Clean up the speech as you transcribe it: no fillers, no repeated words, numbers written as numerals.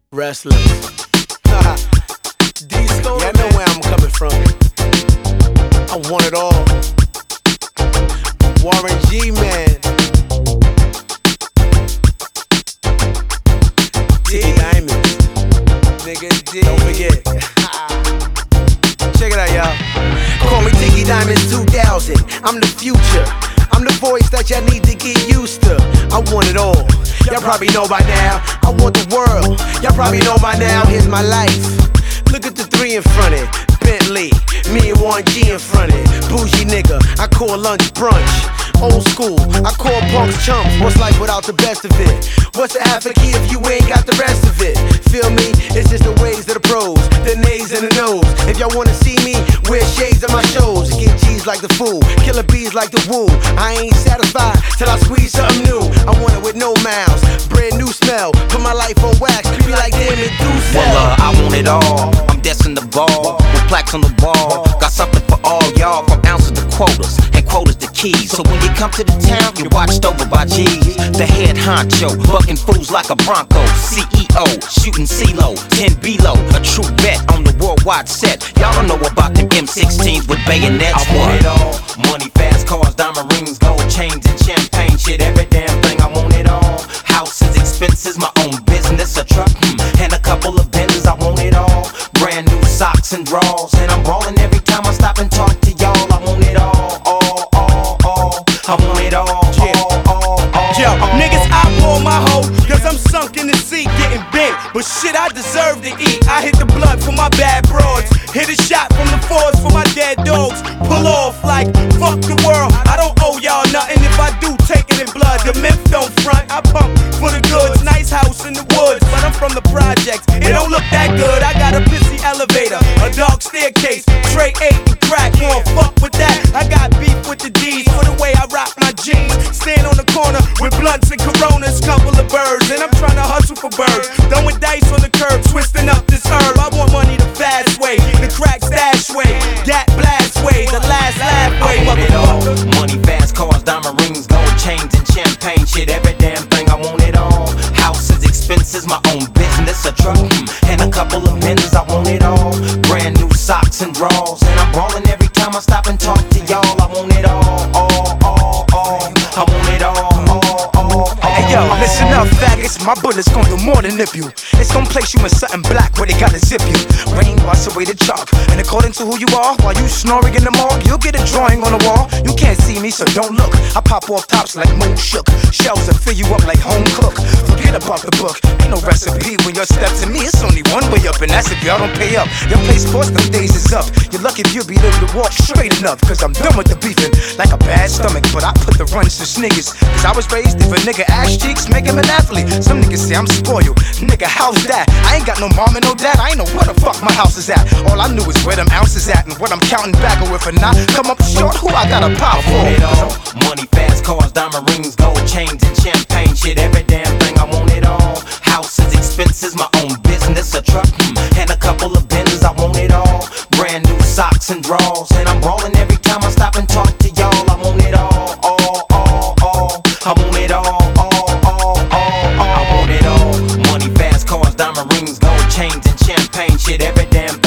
Restless. D-Scope. Yeah, I know where I'm coming from. I want it all. Warren G, man. Tiki Diamonds. Nigga D. Don't forget. Check it out, y'all. Call me Tiki Diamonds 2000. I'm the future. I'm the voice that y'all need to get used to. I want it all. Y'all probably know by now. I want the world. Y'all probably know by now. Here's my life. Look at the 3 in front of it. Bentley, me and Warren G in front of it. Bougie nigga, I call lunch brunch. Old school, I call punks chumps. What's life without the best of it? What's the half a key if you ain't got the rest of it? Feel me? It's just the ways of the pros, the nays and the no's. If y'all wanna see me, wear shades of my shows. Get G's like the fool, killer bees like the woo. I ain't satisfied till I squeeze something new. I want it with no mouths, brand new smell. Put my life on wax, be like damn it, do sell. Well, I want it all. I'm destined to ball with plaques on the wall. Got something for all y'all, from ounces to quotas, and quotas to keys. So when you come to the town, you're watched over by G's. The head honcho, bucking fools like a Bronco. CEO, shooting CeeLo, 10 below. A true vet on the worldwide set. Y'all don't know about them M16s with bayonets. I want it all. Money, fast cars, diamond rings, gold chains, and champagne shit. Every damn thing, I want it all. Houses, expenses, my own business, a truck, and a couple of Benzes. I want it all. Brand new socks and drawers, and I'm ballin' every time I stop and talk to y'all. I want it all, all. I want it all, all. Yo, niggas, I pull my hoe, cause I'm sunk in the seat getting bent. But shit, I deserve to eat. I hit the blood for my bad broads. Hit a shot from the force for my dead dogs. Pull off like, fuck the world. I don't owe y'all nothing. If I do, take it in blood. The myth don't front, I pump for the goods. Nice house in the woods, but I'm from the projects. It don't look that good. I got a pissy elevator, a dark staircase, tray 8 and crack. Won't fuck with that. I got beef with the D's for the way I rock my jeans. Stand on the corner with blunts and Coronas, couple of birds, and I'm trying to hustle for birds. Throwing dice on the curb, twisting up this herb. I want money the fast way, the crack stash way, gat blast way, the last laugh way. I want it all. Money, fast cars, diamond rings, gold chains, and champagne shit. Every damn thing, I want it all. Houses, expenses, my own business, a truck, and a couple of Benzes. I want it all. Brand new socks and drawers, and I'm ballin' every time I stop and talk to y'all. I want it all. I want it all. Hey yo, listen up, faggots. My bullet's gon' do more than nip you. It's gon' place you in something black where they gotta zip you. Rain wash away the chalk, and according to who you are, while you snoring in the morgue, you'll get a drawing on the wall. You can't see me, so don't look. I pop off tops like Moon Shook. Shells that fill you up like home cook. Forget about the book, ain't no recipe when your steps to me. It's only one way up, and that's if y'all don't pay up. Your play sports, them days is up. You're lucky if you'll be able to walk straight enough, cause I'm done with the beefing. Like a bad stomach, but I put the runs to sniggers. Cause I was raised if a nigga ass cheeks make him an athlete. Some niggas say I'm spoiled. Nigga, how's that? I ain't got no mom and no dad. I ain't know where the fuck my house is at. All I knew is where them ounces at and what I'm counting back. Or if I not come up short, who I got a pop for? I want it all. Money, fast cars, diamond rings, gold chains, and champagne shit. Every damn thing, I want it all. Houses, expenses, my own business, a truck, and a couple of Benzes. I want it all. Brand new socks and drawers, and I'm ballin' every time I stop and talk to y'all. I want it all. I want it all. I want it all. Money, fast cars, diamond rings, gold chains, and champagne shit. Every damn thing.